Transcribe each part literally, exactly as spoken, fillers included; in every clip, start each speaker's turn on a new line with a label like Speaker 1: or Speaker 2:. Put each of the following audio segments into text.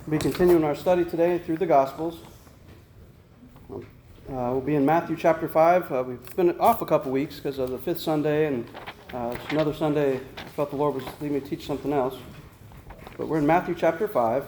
Speaker 1: We'll be continuing our study today through the Gospels. Uh, we'll be in Matthew chapter five. Uh, we've been off a couple weeks because of the fifth Sunday, and uh, it's another Sunday I felt the Lord was leading me to teach something else. But we're in Matthew chapter five.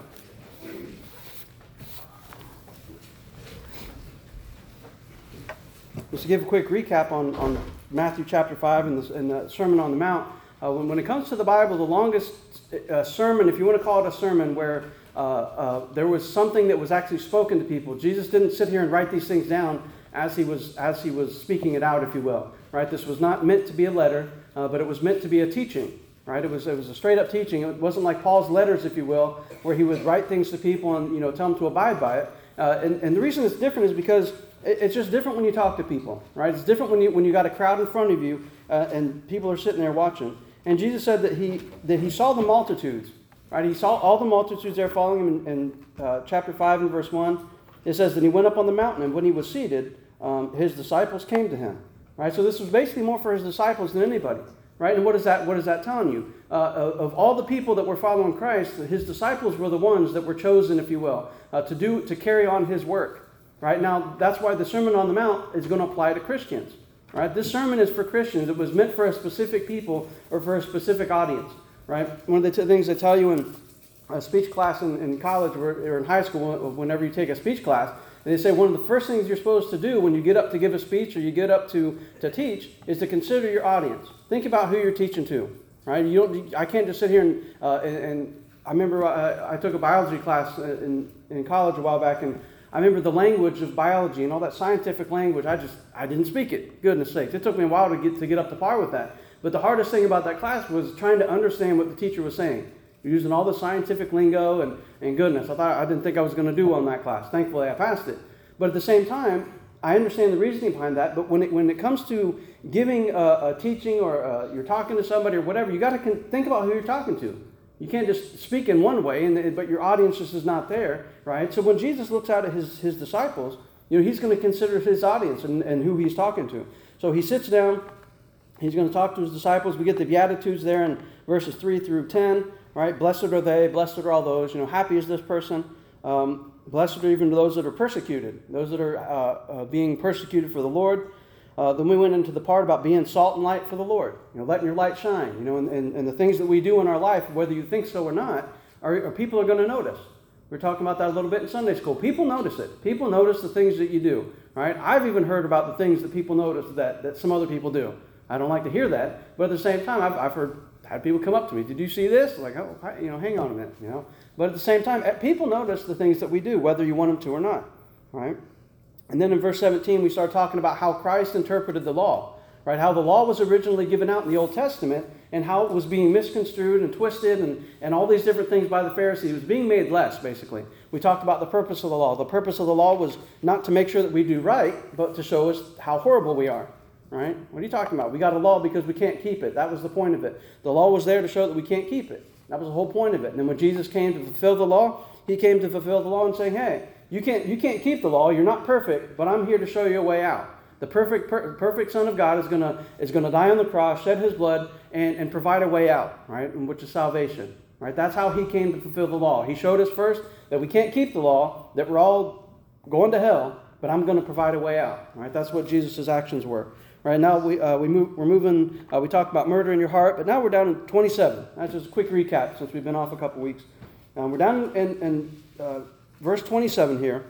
Speaker 1: Just to give a quick recap on, on Matthew chapter five and the, and the Sermon on the Mount, uh, when, when it comes to the Bible, the longest uh, sermon, if you want to call it a sermon, where uh, uh, there was something that was actually spoken to people. Jesus didn't sit here and write these things down as he was as he was speaking it out, if you will. Right? This was not meant to be a letter, uh, but it was meant to be a teaching. Right? It was it was a straight up teaching. It wasn't like Paul's letters, if you will, where he would write things to people and you know tell them to abide by it. Uh, and, and the reason it's different is because it's just different when you talk to people, right? It's different when you when you got a crowd in front of you uh, and people are sitting there watching. And Jesus said that he that he saw the multitudes, right? He saw all the multitudes there following him in, in uh, chapter five and verse one. It says that he went up on the mountain, and when he was seated, um, his disciples came to him, right? So this was basically more for his disciples than anybody, right? And what is that? What is that telling you? Uh, of, of all the people that were following Christ, his disciples were the ones that were chosen, if you will, uh, to do to carry on his work. Right now, that's why the Sermon on the Mount is going to apply to Christians. Right? This sermon is for Christians. It was meant for a specific people or for a specific audience. Right? One of the t- things they tell you in a speech class in, in college or, or in high school, whenever you take a speech class, they say one of the first things you're supposed to do when you get up to give a speech or you get up to, to teach is to consider your audience. Think about who you're teaching to. Right? You don't. I can't just sit here and uh, and, and I remember I, I took a biology class in in college a while back, and I remember the language of biology and all that scientific language. I just, I didn't speak it. Goodness sakes. It took me a while to get to get up to par with that. But the hardest thing about that class was trying to understand what the teacher was saying. Using all the scientific lingo and, and goodness. I thought, I didn't think I was going to do well in that class. Thankfully, I passed it. But at the same time, I understand the reasoning behind that. But when it, when it comes to giving a, a teaching or a, you're talking to somebody or whatever, you got to con- think about who you're talking to. You can't just speak in one way, and but your audience just is not there, right? So when Jesus looks out at his, his disciples, you know, he's going to consider his audience and, and who he's talking to. So he sits down, he's going to talk to his disciples. We get the Beatitudes there in verses three through ten, right? Blessed are they, blessed are all those, you know, happy is this person. Um, blessed are even those that are persecuted, those that are uh, uh, being persecuted for the Lord. Uh, then we went into the part about being salt and light for the Lord, you know, letting your light shine, you know, and, and, and the things that we do in our life, whether you think so or not, are, are people are going to notice. We were talking about that a little bit in Sunday school. People notice it. People notice the things that you do, right? I've even heard about the things that people notice that, that some other people do. I don't like to hear that, but at the same time, I've, I've heard had people come up to me. Did you see this? Like, oh, you know, hang on a minute, you know. But at the same time, people notice the things that we do, whether you want them to or not, right? And then in verse seventeen, we start talking about how Christ interpreted the law, right? How the law was originally given out in the Old Testament and how it was being misconstrued and twisted and, and all these different things by the Pharisees. It was being made less, basically. We talked about the purpose of the law. The purpose of the law was not to make sure that we do right, but to show us how horrible we are, right? What are you talking about? We got a law because we can't keep it. That was the point of it. The law was there to show that we can't keep it. That was the whole point of it. And then when Jesus came to fulfill the law, he came to fulfill the law and saying, hey, You can't you can't keep the law. You're not perfect, but I'm here to show you a way out. The perfect per, perfect Son of God is gonna is gonna die on the cross, shed his blood, and, and provide a way out, right? Which is salvation, right? That's how he came to fulfill the law. He showed us first that we can't keep the law, that we're all going to hell, but I'm going to provide a way out, right? That's what Jesus' actions were. Right now we uh, we move we're moving. Uh, we talked about murder in your heart, but now we're down in twenty-seven. That's just a quick recap since we've been off a couple weeks. Um, we're down in. in uh, Verse twenty-seven here,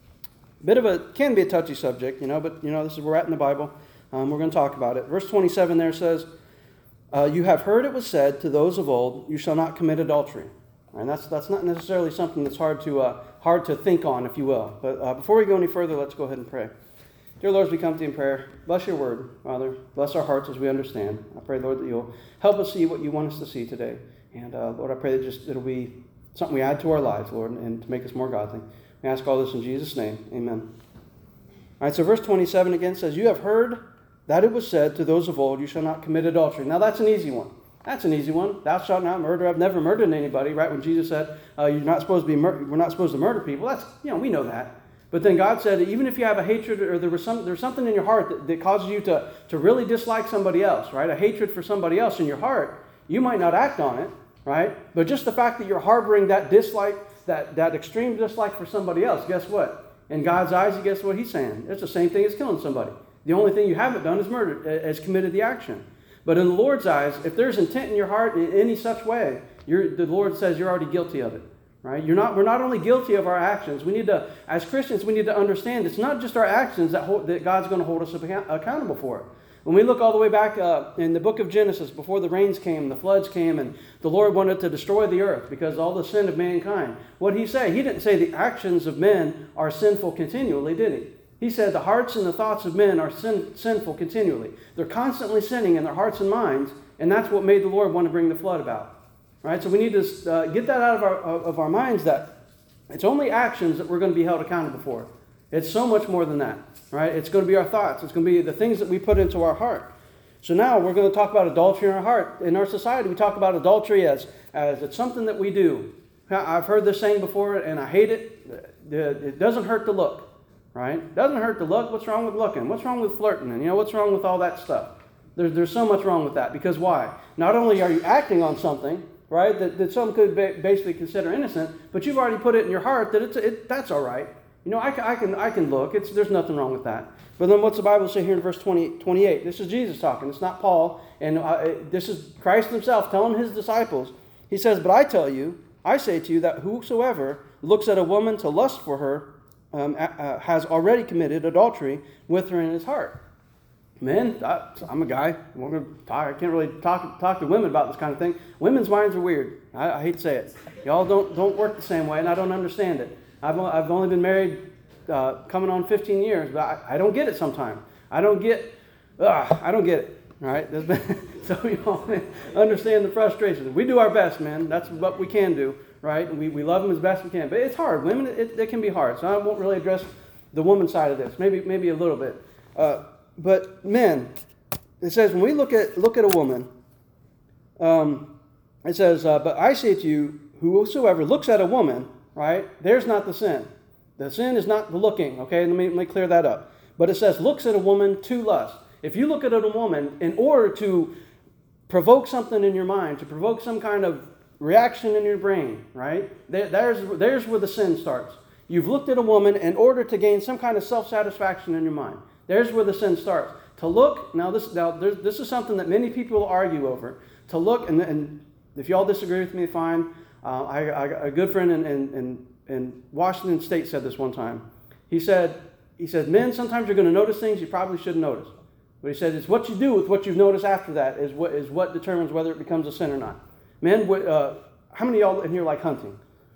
Speaker 1: bit of a, can be a touchy subject, you know, but, you know, this is where we're at in the Bible. Um, we're going to talk about it. Verse twenty-seven there says, uh, you have heard it was said to those of old, you shall not commit adultery. And that's that's not necessarily something that's hard to uh, hard to think on, if you will. But uh, before we go any further, let's go ahead and pray. Dear Lord, as we come to you in prayer, bless your word, Father. Bless our hearts as we understand. I pray, Lord, that you'll help us see what you want us to see today. And uh, Lord, I pray that just it'll be something we add to our lives, Lord, and to make us more godly. We ask all this in Jesus' name. Amen. All right, so verse twenty-seven again says, you have heard that it was said to those of old, you shall not commit adultery. Now that's an easy one. That's an easy one. Thou shalt not murder. I've never murdered anybody, right? When Jesus said, uh, you're not supposed to be mur- we're not supposed to murder people. That's, you know, we know that. But then God said, even if you have a hatred or there was some, there's something in your heart that, that causes you to, to really dislike somebody else, right? A hatred for somebody else in your heart, you might not act on it, right? But just the fact that you're harboring that dislike that, that extreme dislike for somebody else, guess what? In God's eyes, guess what he's saying? It's the same thing as killing somebody. The only thing you haven't done is murdered, has committed the action. But in the Lord's eyes, if there's intent in your heart in any such way, you're, the Lord says you're already guilty of it. Right? You're not, we're not only guilty of our actions. We need to, as Christians, we need to understand it's not just our actions that, hold, that God's going to hold us account, accountable for. When we look all the way back uh, in the book of Genesis, before the rains came, the floods came, and the Lord wanted to destroy the earth because of all the sin of mankind, what did he say? He didn't say the actions of men are sinful continually, did he? He said the hearts and the thoughts of men are sin, sinful continually. They're constantly sinning in their hearts and minds, and that's what made the Lord want to bring the flood about. Right? So we need to uh, get that out of our, of our minds that it's only actions that we're going to be held accountable for. It's so much more than that. Right? It's going to be our thoughts. It's going to be the things that we put into our heart. So now we're going to talk about adultery in our heart. In our society, we talk about adultery as, as it's something that we do. I've heard this saying before, and I hate it. It doesn't hurt to look. Right? It doesn't hurt to look. What's wrong with looking? What's wrong with flirting? And you know, what's wrong with all that stuff? There's, there's so much wrong with that. Because why? Not only are you acting on something, right, that, that some could ba- basically consider innocent, but you've already put it in your heart that it's it, that's all right. You know, I, I can I can look. It's there's nothing wrong with that. But then what's the Bible say here in verse twenty, twenty-eight? This is Jesus talking. It's not Paul. And uh, this is Christ himself telling his disciples. He says, but I tell you, I say to you that whosoever looks at a woman to lust for her um, uh, has already committed adultery with her in his heart. Men, I, I'm a guy. I can't really talk talk to women about this kind of thing. Women's minds are weird. I, I hate to say it. Y'all don't don't work the same way, and I don't understand it. I've I've only been married uh, coming on fifteen years, but I, I don't get it sometimes. I don't get. Ugh, I don't get it. All right, there's been, so y'all understand the frustration. We do our best, man. That's what we can do, right? And we we love them as best we can, but it's hard. Women, it, it can be hard. So I won't really address the woman side of this. Maybe maybe a little bit. Uh, But men, it says when we look at look at a woman, um, it says, uh, but I say to you, whosoever looks at a woman, right, there's not the sin. The sin is not the looking, okay? Let me, let me clear that up. But it says looks at a woman to lust. If you look at a woman in order to provoke something in your mind, to provoke some kind of reaction in your brain, right, there, there's, there's where the sin starts. You've looked at a woman in order to gain some kind of self-satisfaction in your mind. There's where the sin starts. To look, now this now this is something that many people argue over. To look, and, and if y'all disagree with me, fine. Uh, I, I, a good friend in, in, in Washington State said this one time. He said, he said, men, sometimes you're going to notice things you probably shouldn't notice. But he said, it's what you do with what you've noticed after that is what is what determines whether it becomes a sin or not. Men, uh, how many of y'all in here like hunting?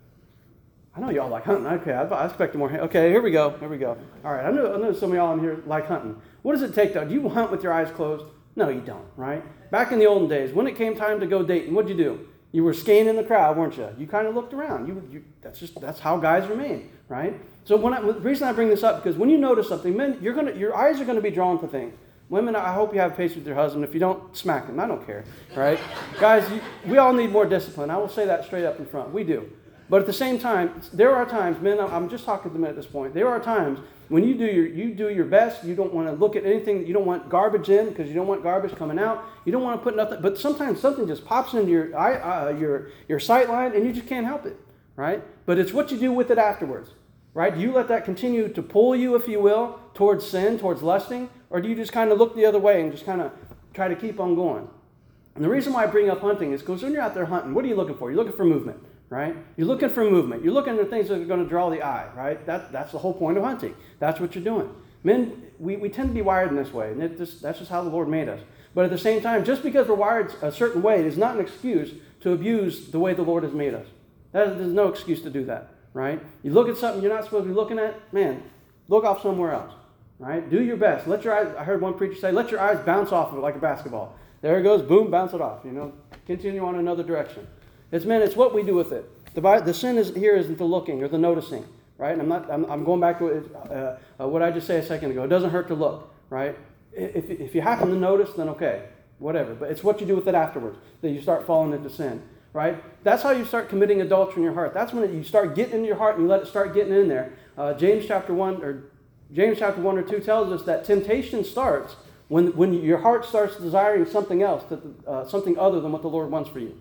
Speaker 1: I know y'all like hunting. Okay, I, I expected more. Okay, here we go. Here we go. All right, I know, I know some of y'all in here like hunting. What does it take, though? Do you hunt with your eyes closed? No, you don't, right? Back in the olden days, when it came time to go dating, what'd you do? You were scanning the crowd, weren't you? You kind of looked around. You, you, that's just that's how guys remain, right? So when I, the reason I bring this up because when you notice something, men, you're gonna your eyes are gonna be drawn to things. Women, I hope you have patience with your husband. If you don't, smack him. I don't care, right? Guys, you, we all need more discipline. I will say that straight up in front. We do. But at the same time, there are times, men, I'm just talking to men at this point, there are times when you do your you do your best, you don't want to look at anything, you don't want garbage in because you don't want garbage coming out, you don't want to put nothing, but sometimes something just pops into your eye, uh, your your sight line and you just can't help it, right? But it's what you do with it afterwards, right? Do you let that continue to pull you, if you will, towards sin, towards lusting, or do you just kind of look the other way and just kind of try to keep on going? And the reason why I bring up hunting is because when you're out there hunting, what are you looking for? You're looking for movement. Right? You're looking for movement. You're looking for things that are going to draw the eye, right? That, that's the whole point of hunting. That's what you're doing. Men, we, we tend to be wired in this way, and it just, that's just how the Lord made us. But at the same time, just because we're wired a certain way, it is not an excuse to abuse the way the Lord has made us. That, there's no excuse to do that, right? You look at something you're not supposed to be looking at, man, look off somewhere else, right? Do your best. Let your eyes, I heard one preacher say, let your eyes bounce off of it like a basketball. There it goes, boom, bounce it off, you know. Continue on another direction. It's, man, it's what we do with it. The, the sin is here isn't the looking or the noticing, right? And I'm not. I'm, I'm going back to uh, uh, what I just said a second ago. It doesn't hurt to look, right? If if you happen to notice, then okay, whatever. But it's what you do with it afterwards that you start falling into sin, right? That's how you start committing adultery in your heart. That's when you start getting into your heart and you let it start getting in there. Uh, James chapter one or James chapter one or two tells us that temptation starts when when your heart starts desiring something else, that uh, something other than what the Lord wants for you.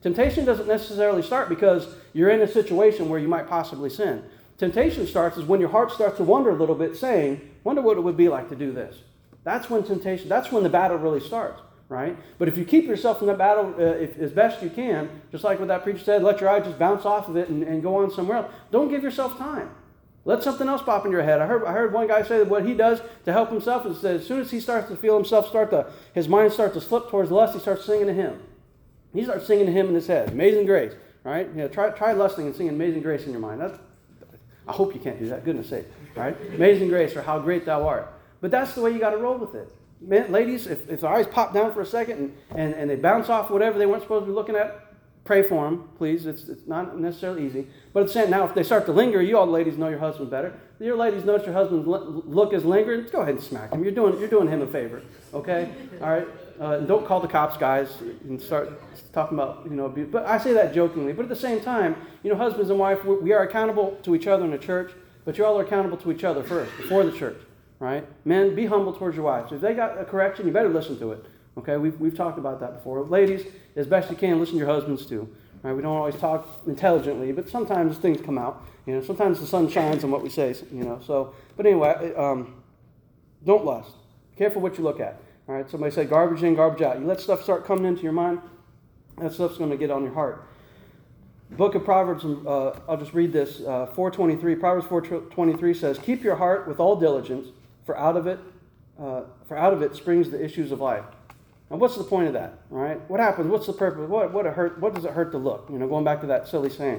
Speaker 1: Temptation doesn't necessarily start because you're in a situation where you might possibly sin. Temptation starts is when your heart starts to wonder a little bit, saying, wonder what it would be like to do this. That's when temptation, that's when the battle really starts, right? But if you keep yourself in that battle uh, if, as best you can, just like what that preacher said, let your eye just bounce off of it and, and go on somewhere else. Don't give yourself time. Let something else pop in your head. I heard I heard one guy say that what he does to help himself is that as soon as he starts to feel himself start to, his mind starts to slip towards lust, he starts singing a hymn. He starts singing a hymn in his head. Amazing Grace, right? You know, try, try lusting and singing Amazing Grace in your mind. That's, I hope you can't do that. Goodness sake, right? Amazing Grace or How Great Thou Art. But that's the way you got to roll with it. Man, ladies, if, if their eyes pop down for a second and, and, and they bounce off whatever they weren't supposed to be looking at, pray for them, please. It's, it's not necessarily easy. But it's saying now if they start to linger, you all ladies know your husband better. Your ladies notice your husband's look is lingering, go ahead and smack him. You're doing, you're doing him a favor, okay? All right? Uh, and don't call the cops, guys, and start talking about, you know, abuse. But I say that jokingly. But at the same time, you know, husbands and wife, we are accountable to each other in the church, but you all are accountable to each other first, before the church, right? Men, be humble towards your wives. If they got a correction, you better listen to it, okay? We've, we've talked about that before. Ladies, as best you can, listen to your husbands too. Right? We don't always talk intelligently, but sometimes things come out. You know, sometimes the sun shines on what we say. You know, so. But anyway, um, don't lust. Be careful what you look at. All right. Somebody said garbage in, garbage out. You let stuff start coming into your mind. That stuff's going to get on your heart. Book of Proverbs. Uh, I'll just read this. Uh, four twenty-three. Proverbs four twenty-three says, "Keep your heart with all diligence, for out of it, uh, for out of it springs the issues of life." Now, what's the point of that, right? What happens? What's the purpose? What what it hurt? What does it hurt to look? You know, going back to that silly saying,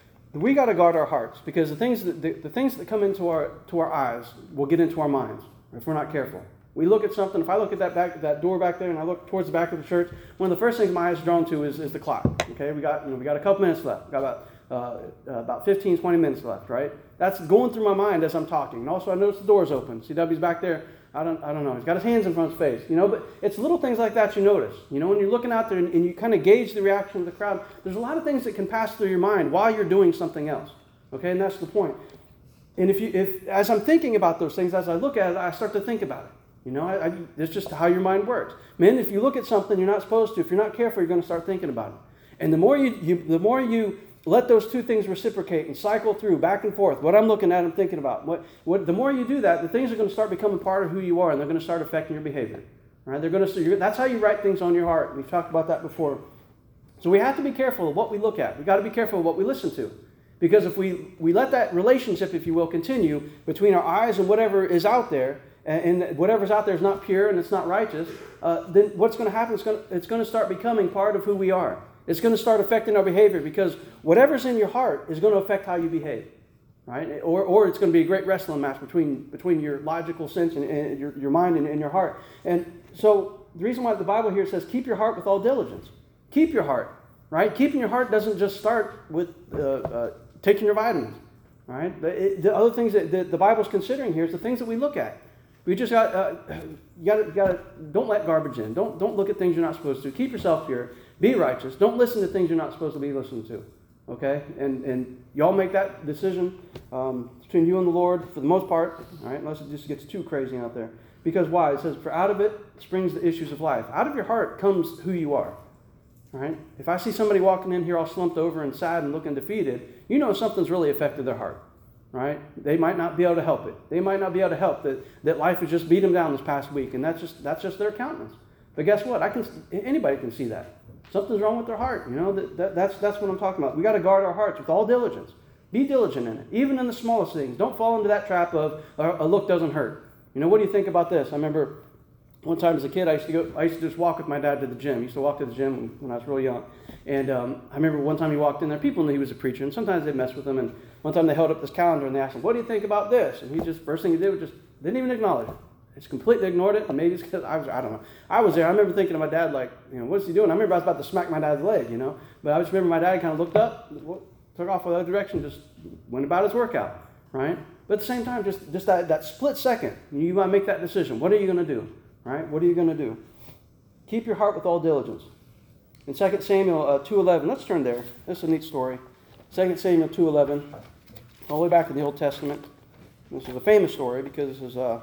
Speaker 1: we got to guard our hearts because the things that the, the things that come into our to our eyes will get into our minds if we're not careful. We look at something. If I look at that back that door back there and I look towards the back of the church, one of the first things my eyes are drawn to is, is the clock. Okay, we got you know we got a couple minutes left. We got about uh, uh, about fifteen, twenty minutes left, right? That's going through my mind as I'm talking. And also I notice the door's open. C W's back there. I don't, I don't know. He's got his hands in front of his face, you know. But it's little things like that you notice. You know, when you're looking out there and, and you kind of gauge the reaction of the crowd, there's a lot of things that can pass through your mind while you're doing something else. Okay, and that's the point. And if you, if as I'm thinking about those things, as I look at it, I start to think about it. You know, I, I, it's just how your mind works. Men, if you look at something you're not supposed to, if you're not careful, you're going to start thinking about it. And the more you, you the more you let those two things reciprocate and cycle through back and forth. What I'm looking at, I'm thinking about. What, what, the more you do that, the things are going to start becoming part of who you are, and they're going to start affecting your behavior. Right? They're going to. That's how you write things on your heart. We've talked about that before. So we have to be careful of what we look at. We've got to be careful of what we listen to. Because if we, we let that relationship, if you will, continue between our eyes and whatever is out there, and, and whatever's out there is not pure and it's not righteous, uh, then what's going to happen is going to, it's going to start becoming part of who we are. It's going to start affecting our behavior because whatever's in your heart is going to affect how you behave, right? Or, or it's going to be a great wrestling match between, between your logical sense and, and your, your mind and, and your heart. And so the reason why the Bible here says keep your heart with all diligence. Keep your heart, right? Keeping your heart doesn't just start with uh, uh, taking your vitamins, right? It, the other things that the, the Bible's considering here is the things that we look at. We just got uh, you got to got to don't let garbage in. Don't don't look at things you're not supposed to. Keep yourself pure. Be righteous. Don't listen to things you're not supposed to be listening to. Okay, and and y'all make that decision um, between you and the Lord for the most part. All right, unless it just gets too crazy out there. Because why? It says, "For out of it springs the issues of life." Out of your heart comes who you are. All right. If I see somebody walking in here all slumped over and sad and looking defeated, you know something's really affected their heart. Right? They might not be able to help it. They might not be able to help that, that life has just beat them down this past week, and that's just that's just their countenance. But guess what? I can anybody can see that. Something's wrong with their heart. You know, that, that that's that's what I'm talking about. We got to guard our hearts with all diligence. Be diligent in it, even in the smallest things. Don't fall into that trap of a look doesn't hurt. You know, what do you think about this? I remember one time as a kid, I used to go. I used to just walk with my dad to the gym. I used to walk to the gym when I was really young. And um, I remember one time he walked in there. People knew he was a preacher, and sometimes they'd mess with him. And one time they held up this calendar and they asked him, "What do you think about this?" And he just first thing he did was just didn't even acknowledge it. Just completely ignored it. And maybe it's because I was I don't know. I was there. I remember thinking to my dad like, you know, what's he doing? I remember I was about to smack my dad's leg, you know. But I just remember my dad kind of looked up, took off the other direction, just went about his workout, right? But at the same time, just just that that split second, you might make that decision. What are you going to do? Right? What are you going to do? Keep your heart with all diligence. In Second Samuel uh, two eleven, let's turn there. This is a neat story. Second Samuel two eleven, all the way back in the Old Testament. This is a famous story because this is uh,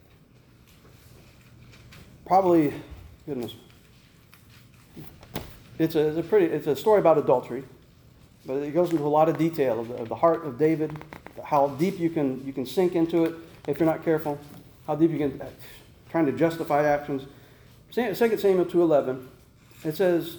Speaker 1: probably, goodness, It's a, it's a pretty, it's a story about adultery, but it goes into a lot of detail of the, of the heart of David, how deep you can you can sink into it if you're not careful, how deep you can, trying to justify actions. Second Samuel two eleven, it says,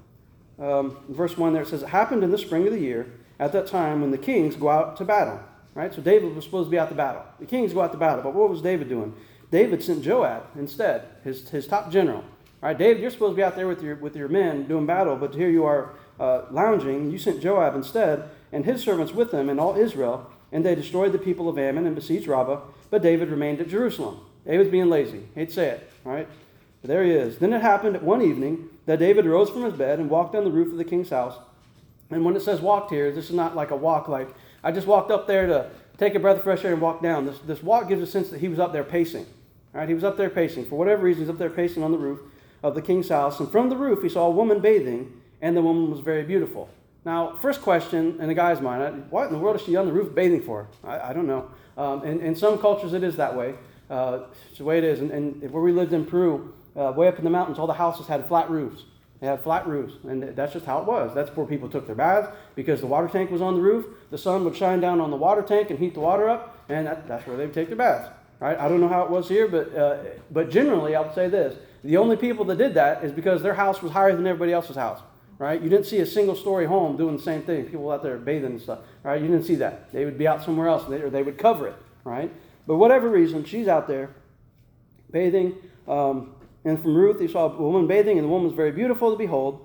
Speaker 1: um, verse one there, it says, it happened in the spring of the year, at that time when the kings go out to battle. Right? So David was supposed to be out to battle. The kings go out to battle, but what was David doing? David sent Joab instead, his, his top general. All right, David, you're supposed to be out there with your with your men doing battle, but here you are uh, lounging. You sent Joab instead, and his servants with him, and all Israel, and they destroyed the people of Ammon and besieged Rabbah, but David remained at Jerusalem. David's being lazy. Hate to say it, right? But there he is. Then it happened one evening that David rose from his bed and walked on the roof of the king's house. And when it says walked here, this is not like a walk like, I just walked up there to take a breath of fresh air and walk down. This, this walk gives a sense that he was up there pacing. All right, he was up there pacing. For whatever reason, he's up there pacing on the roof of the king's house. And from the roof, he saw a woman bathing, and the woman was very beautiful. Now, first question in a guy's mind, what in the world is she on the roof bathing for? I, I don't know. Um, in, in some cultures, it is that way. Uh, it's the way it is. And, and where we lived in Peru, uh, way up in the mountains, all the houses had flat roofs. They had flat roofs, and that's just how it was. That's where people took their baths, because the water tank was on the roof. The sun would shine down on the water tank and heat the water up, and that, that's where they would take their baths. Right? I don't know how it was here, but uh, but generally, I would say this. The only people that did that is because their house was higher than everybody else's house. Right? You didn't see a single-story home doing the same thing. People out there bathing and stuff. Right? You didn't see that. They would be out somewhere else, or they would cover it. Right? But whatever reason, she's out there bathing. Um, and from Ruth, he saw a woman bathing, and the woman was very beautiful to behold.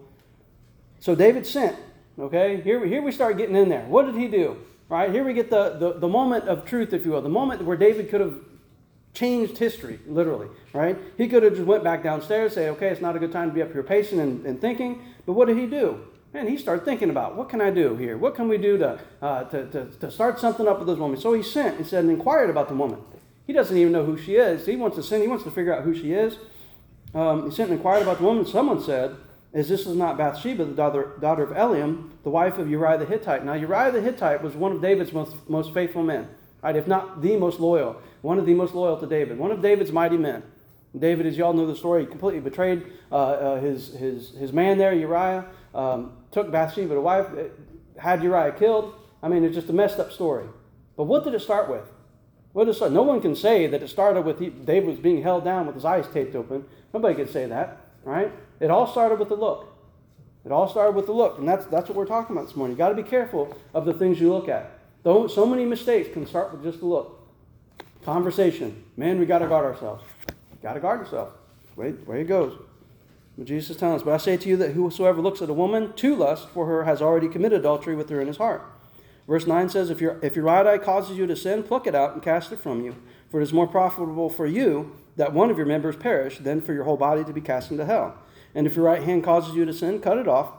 Speaker 1: So David sent. Okay? Here, here we start getting in there. What did he do? Right? Here we get the, the, the moment of truth, if you will. The moment where David could have changed history, literally, right? He could have just went back downstairs, say, okay, it's not a good time to be up here pacing and, and thinking. But what did he do? Man, he started thinking about, what can I do here? What can we do to, uh, to, to, to start something up with this woman? So he sent and said and inquired about the woman. He doesn't even know who she is. He wants to send, he wants to figure out who she is. Um, he sent and inquired about the woman. Someone said, is this is not Bathsheba, the daughter, daughter of Eliam, the wife of Uriah the Hittite. Now, Uriah the Hittite was one of David's most, most faithful men, right? If not the most loyal, one of the most loyal to David, one of David's mighty men. David, as you all know the story, completely betrayed uh, uh, his, his, his man there, Uriah, um, took Bathsheba to wife, had Uriah killed. I mean, it's just a messed up story. But what did it start with? What did it start? No one can say that it started with he, David was being held down with his eyes taped open. Nobody can say that, right? It all started with the look. It all started with the look, and that's that's what we're talking about this morning. You've got to be careful of the things you look at. Though so many mistakes can start with just the look. Conversation. Man, we got to guard ourselves. Got to guard yourself. Way, way it goes. But Jesus is telling us, but I say to you that whosoever looks at a woman to lust for her has already committed adultery with her in his heart. Verse nine says, if your, if your right eye causes you to sin, pluck it out and cast it from you. For it is more profitable for you that one of your members perish than for your whole body to be cast into hell. And if your right hand causes you to sin, cut it off.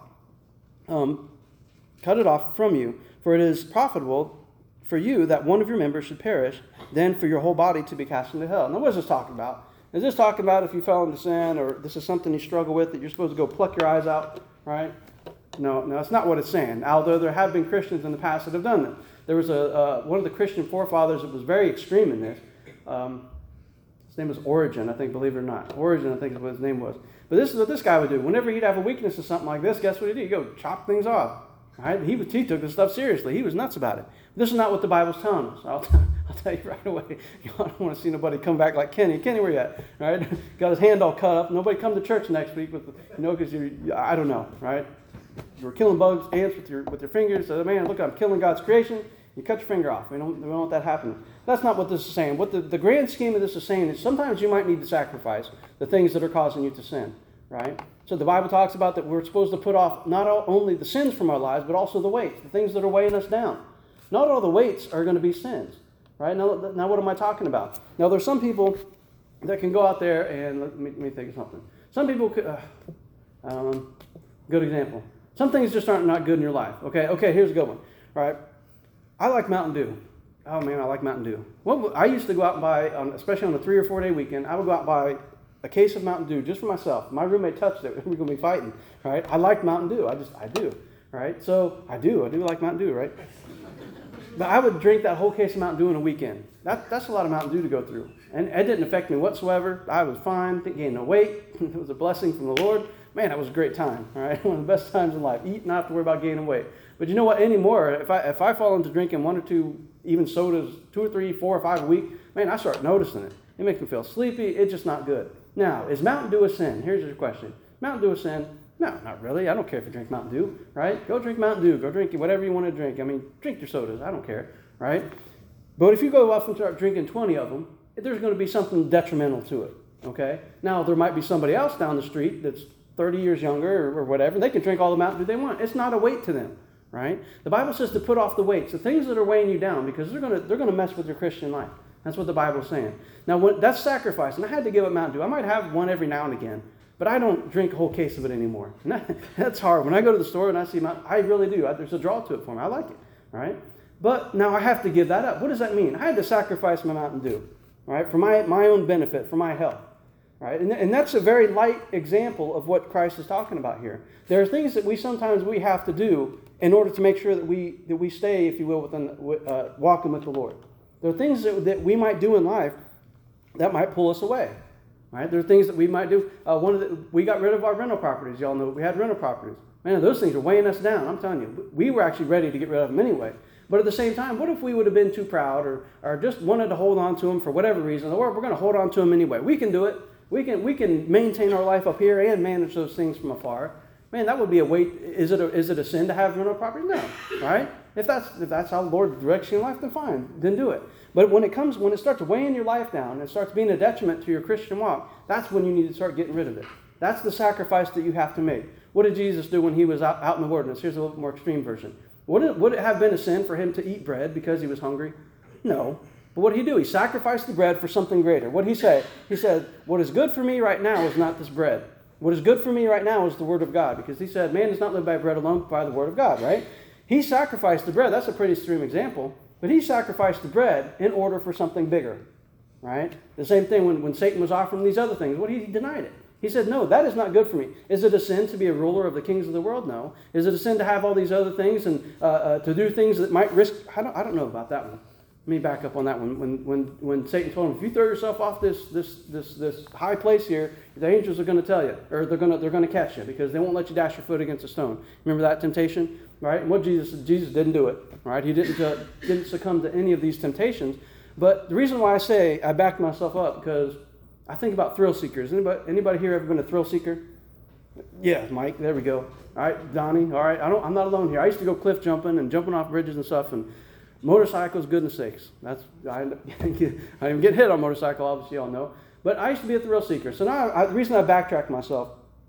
Speaker 1: Um, cut it off from you. For it is profitable for you that one of your members should perish than for your whole body to be cast into hell. Now, what is this talking about? Is this talking about if you fell into sin, or this is something you struggle with, that you're supposed to go pluck your eyes out, right? No, no, that's not what it's saying. Although there have been Christians in the past that have done that. There was a uh, one of the Christian forefathers that was very extreme in this. Um, his name was Origen, I think, believe it or not. Origen, I think is what his name was. But this is what this guy would do. Whenever he'd have a weakness or something like this, guess what he'd do? He'd go chop things off. Right? He, was, he took this stuff seriously. He was nuts about it. This is not what the Bible's telling us. I'll, t- I'll tell you right away. You don't want to see nobody come back like Kenny. Kenny, where you at? Right? Got his hand all cut up. Nobody come to church next week with, the, you know, because you're, I don't know, right? You were killing bugs, ants with your with your fingers. So, man, look, I'm killing God's creation. You cut your finger off. We don't, we don't want that happening. That's not what this is saying. What the, the grand scheme of this is saying is sometimes you might need to sacrifice the things that are causing you to sin, right? So the Bible talks about that we're supposed to put off not only the sins from our lives, but also the weights, the things that are weighing us down. Not all the weights are going to be sins, right? Now, now what am I talking about? Now, there's some people that can go out there and, let me, let me think of something. Some people, could, uh, um, good example. Some things just aren't not good in your life. Okay, okay, here's a good one. All right, I like Mountain Dew. Oh, man, I like Mountain Dew. Well, I used to go out and buy, um, especially on a three or four day weekend, I would go out and buy a case of Mountain Dew just for myself. My roommate touched it. We're going to be fighting, right? I like Mountain Dew. I just, I do, right? So I do. I do like Mountain Dew, right? But I would drink that whole case of Mountain Dew in a weekend. That, that's a lot of Mountain Dew to go through. And it didn't affect me whatsoever. I was fine. Didn't gain no weight. It was a blessing from the Lord. man, that was a great time, all right? One of the best times in life. Eat, not have to worry about gaining weight. But you know what, anymore, if I if I fall into drinking one or two, even sodas, two or three, four or five a week, man, I start noticing it. It makes me feel sleepy. It's just not good. Now, is Mountain Dew a sin? Here's your question. Mountain Dew a sin? No, not really. I don't care if you drink Mountain Dew, right? Go drink Mountain Dew. Go drink whatever you want to drink. I mean, drink your sodas. I don't care, right? But if you go off and start drinking twenty of them, there's going to be something detrimental to it, okay? Now, there might be somebody else down the street that's thirty years younger or, or whatever. They can drink all the Mountain Dew they want. It's not a weight to them, right? The Bible says to put off the weights, the things that are weighing you down, because they're going to they're going to mess with your Christian life. That's what the Bible's saying. Now, when, that's sacrifice, and I had to give up Mountain Dew. I might have one every now and again, but I don't drink a whole case of it anymore. That's hard. When I go to the store and I see Mountain, I really do. I, there's a draw to it for me. I like it, right? But now I have to give that up. What does that mean? I had to sacrifice my Mountain Dew, right, for my, my own benefit, for my health, right? And, and that's a very light example of what Christ is talking about here. There are things that we sometimes we have to do in order to make sure that we that we stay, if you will, within uh, walking with the Lord. There are things that, that we might do in life that might pull us away, right? There are things that we might do. Uh, one of the, we got rid of our rental properties. Y'all know we had rental properties. Man, those things are weighing us down. I'm telling you, we were actually ready to get rid of them anyway. But at the same time, what if we would have been too proud or, or just wanted to hold on to them for whatever reason? Or we're going to hold on to them anyway. We can do it. We can we can maintain our life up here and manage those things from afar. Man, that would be a weight. Is it a, is it a sin to have rental property? No, right? If that's if that's how the Lord directs you in life, then fine, then do it. But when it comes, when it starts weighing your life down and it starts being a detriment to your Christian walk, that's when you need to start getting rid of it. That's the sacrifice that you have to make. What did Jesus do when he was out, out in the wilderness? Here's a little more extreme version. Would it, would it have been a sin for him to eat bread because he was hungry? No. But what did he do? He sacrificed the bread for something greater. What did he say? He said, what is good for me right now is not this bread. What is good for me right now is the Word of God. Because he said, man does not live by bread alone, but by the Word of God, right? He sacrificed the bread. That's a pretty extreme example. But he sacrificed the bread in order for something bigger, right? The same thing when, when Satan was offering these other things. What he, he denied it. He said, no, that is not good for me. Is it a sin to be a ruler of the kings of the world? No. Is it a sin to have all these other things and uh, uh, to do things that might risk? I don't, I don't know about that one. Let me back up on that one. When, when, when Satan told him, if you throw yourself off this, this, this, this high place here, the angels are going to tell you, or they're going to, they're going to catch you because they won't let you dash your foot against a stone. Remember that temptation? Right? And what Jesus Jesus didn't do it. Right? He didn't, uh, didn't succumb to any of these temptations. But the reason why I say I backed myself up because I think about thrill seekers. Anybody, anybody here ever been a thrill seeker? Yeah, Mike. There we go. All right, Donnie. All right. I don't. I'm not alone here. I used to go cliff jumping and jumping off bridges and stuff. And motorcycles, goodness sakes. That's I. I didn't get hit on a motorcycle. Obviously, y'all know. But I used to be a thrill seeker. So now I, the reason I backtracked myself: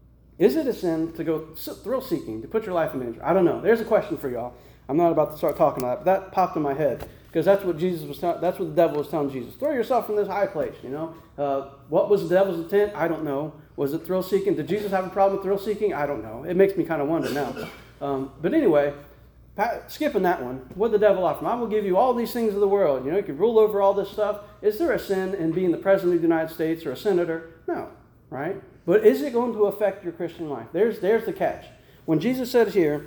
Speaker 1: is it a sin to go thrill seeking to put your life in danger? I don't know. There's a question for y'all. I'm not about to start talking about that. But that popped in my head. Because that's what Jesus was. Tell- that's what the devil was telling Jesus. Throw yourself from this high place. You know. Uh, what was the devil's intent? I don't know. Was it thrill seeking? Did Jesus have a problem with thrill seeking? I don't know. It makes me kind of wonder now. Um, but anyway, Pat, skipping that one. What did the devil offer him? I will give you all these things of the world. You know, you can rule over all this stuff. Is there a sin in being the president of the United States or a senator? No. Right. But is it going to affect your Christian life? There's there's the catch. When Jesus said here,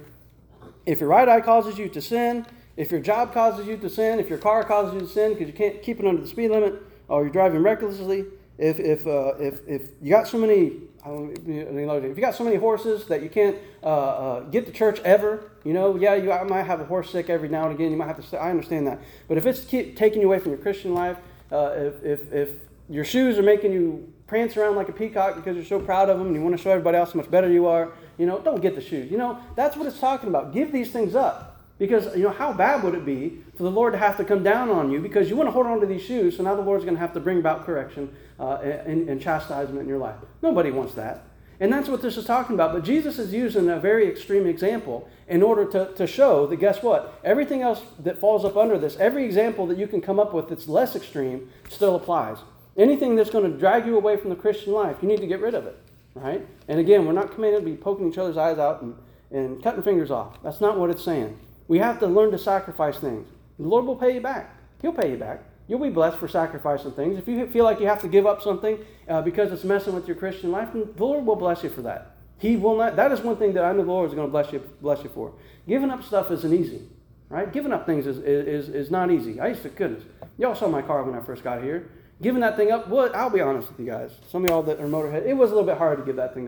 Speaker 1: if your right eye causes you to sin. If your job causes you to sin, if your car causes you to sin because you can't keep it under the speed limit, or you're driving recklessly, if if uh, if if you got so many, I don't know, if you got so many horses that you can't uh, uh, get to church ever, you know, yeah, you I might have a horse sick every now and again. You might have to. Stay, I understand that, but if it's keep taking you away from your Christian life, uh, if if if your shoes are making you prance around like a peacock because you're so proud of them and you want to show everybody else how much better you are, you know, don't get the shoes. You know, that's what it's talking about. Give these things up. Because, you know, how bad would it be for the Lord to have to come down on you because you want to hold on to these shoes, so now the Lord's going to have to bring about correction uh, and, and chastisement in your life. Nobody wants that. And that's what this is talking about. But Jesus is using a very extreme example in order to, to show that, guess what? Everything else that falls up under this, every example that you can come up with that's less extreme still applies. Anything that's going to drag you away from the Christian life, you need to get rid of it, right? And again, we're not commanded to be poking each other's eyes out and, and cutting fingers off. That's not what it's saying. We have to learn to sacrifice things. The Lord will pay you back. He'll pay you back. You'll be blessed for sacrificing things. If you feel like you have to give up something uh, because it's messing with your Christian life, then the Lord will bless you for that. He will not. That is one thing that I know the Lord is going to bless you bless you for. Giving up stuff isn't easy, right? Giving up things is is is not easy. I used to, goodness, y'all saw my car when I first got here. Giving that thing up, well, I'll be honest with you guys. Some of y'all that are motorhead, it was a little bit hard to give that thing up.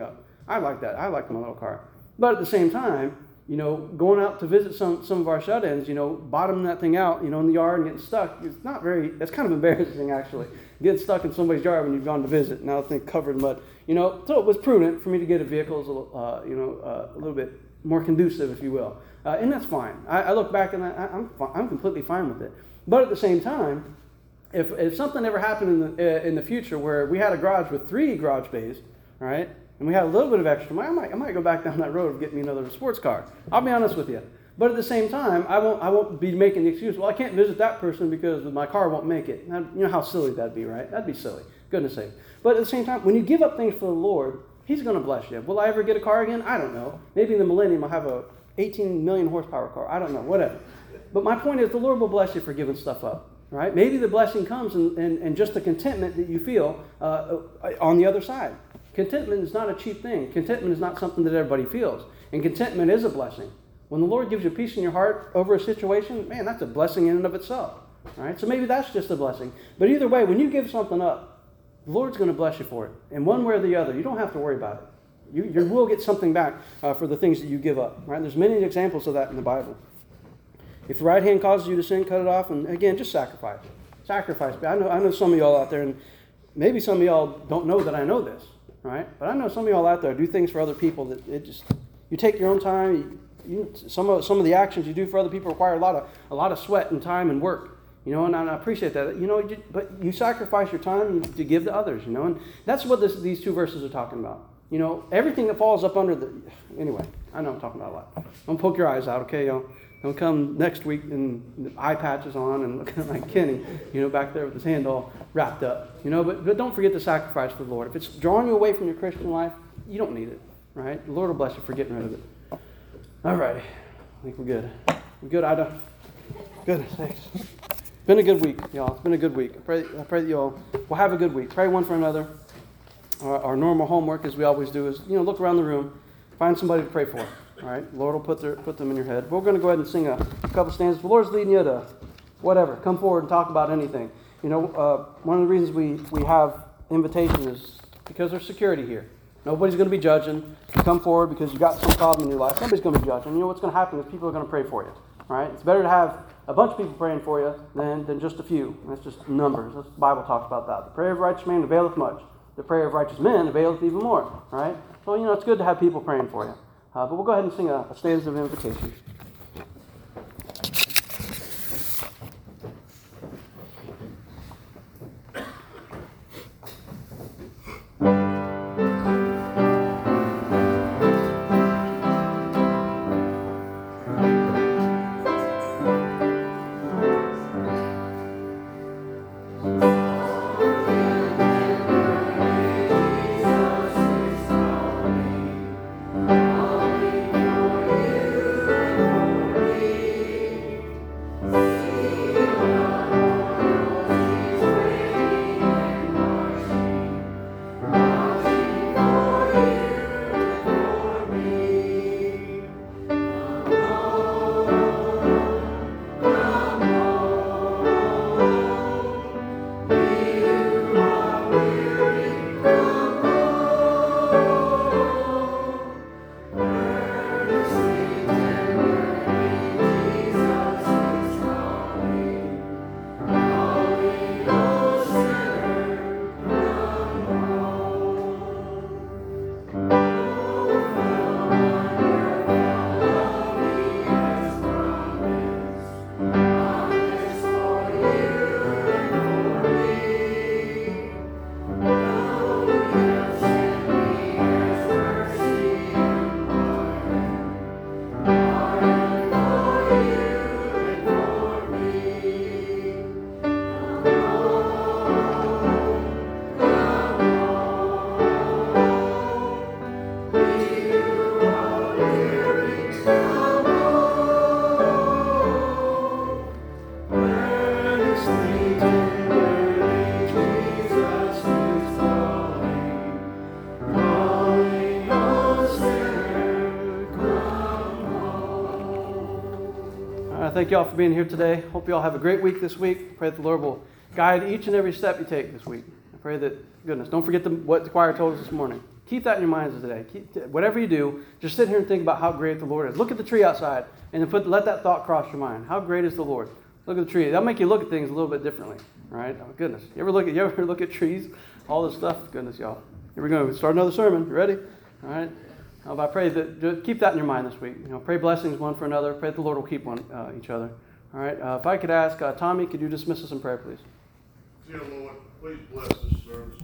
Speaker 1: I like that. I like my little car. But at the same time, you know, going out to visit some, some of our shut-ins, you know, bottoming that thing out, you know, in the yard and getting stuck, it's not very, that's kind of embarrassing, actually. Getting stuck in somebody's yard when you've gone to visit, now the thing covered in mud. You know, so it was prudent for me to get a vehicle, uh, you know, uh, a little bit more conducive, if you will. Uh, and that's fine. I, I look back and I, I'm, I'm completely fine with it. But at the same time, if, if something ever happened in the, uh, in the future where we had a garage with three garage bays, all right, and we had a little bit of extra money, I might, I might go back down that road and get me another sports car. I'll be honest with you. But at the same time, I won't, I won't be making the excuse, well, I can't visit that person because my car won't make it. Now, you know how silly that'd be, right? That'd be silly. Goodness sake. But at the same time, when you give up things for the Lord, He's going to bless you. Will I ever get a car again? I don't know. Maybe in the millennium I'll have a eighteen million horsepower car. I don't know. Whatever. But my point is the Lord will bless you for giving stuff up. Right? Maybe the blessing comes in, in, in just the contentment that you feel uh, on the other side. Contentment is not a cheap thing. Contentment is not something that everybody feels. And contentment is a blessing. When the Lord gives you peace in your heart over a situation, man, that's a blessing in and of itself. All right? So maybe that's just a blessing. But either way, when you give something up, the Lord's going to bless you for it. And one way or the other, you don't have to worry about it. You, you will get something back uh, for the things that you give up. Right? There's many examples of that in the Bible. If the right hand causes you to sin, cut it off. And again, just sacrifice. Sacrifice. I know, I know some of y'all out there, and maybe some of y'all don't know that I know this. Right? But I know some of y'all out there do things for other people that it just, you take your own time. You, you, some of some of the actions you do for other people require a lot of a lot of sweat and time and work. You know, and I appreciate that. You know, but you sacrifice your time to give to others, you know. And that's what this, these two verses are talking about. You know, everything that falls up under the... Anyway, I know I'm talking about a lot. Don't poke your eyes out, okay, y'all? Don't come next week and eye patches on and looking like Kenny, you know, back there with his hand all wrapped up. You know, but, but don't forget to sacrifice for the Lord. If it's drawing you away from your Christian life, you don't need it, right? The Lord will bless you for getting rid of it. All righty. I think we're good. We're good, Ida? Good, thanks. Been a good week, y'all. It's been a good week. I pray, I pray that y'all will have a good week. Pray one for another. Our, our normal homework, as we always do, is, you know, look around the room, find somebody to pray for. All right? The Lord will put their, put them in your head. We're going to go ahead and sing a, a couple stanzas. The Lord's leading you to whatever. Come forward and talk about anything. You know, uh, one of the reasons we, we have invitation is because there's security here. Nobody's going to be judging. You come forward because you got some problem in your life. Nobody's going to be judging. You know what's going to happen is people are going to pray for you. All right? It's better to have a bunch of people praying for you than, than just a few. That's just numbers. That's, the Bible talks about that. The prayer of a righteous man availeth much. The prayer of righteous men availeth even more. All right? So, you know, it's good to have people praying for you. Uh, but we'll go ahead and sing a, a stanza of invitation. Thank you all for being here today. Hope you all have a great week this week. Pray that the Lord will guide each and every step you take this week. I pray that, goodness, don't forget the, what the choir told us this morning. Keep that in your minds today. Keep, whatever you do, just sit here and think about how great the Lord is. Look at the tree outside and then put, let that thought cross your mind. How great is the Lord? Look at the tree. That'll make you look at things a little bit differently. All right? Oh, goodness. You ever look at you ever look at trees? All this stuff? Goodness, y'all. Here we go. Start another sermon. You ready? All right? I pray that, just keep that in your mind this week. You know, pray blessings one for another. Pray that the Lord will keep one uh, each other. All right. Uh, if I could ask, uh, Tommy, could you dismiss us in prayer, please?
Speaker 2: Dear Lord, please bless this service.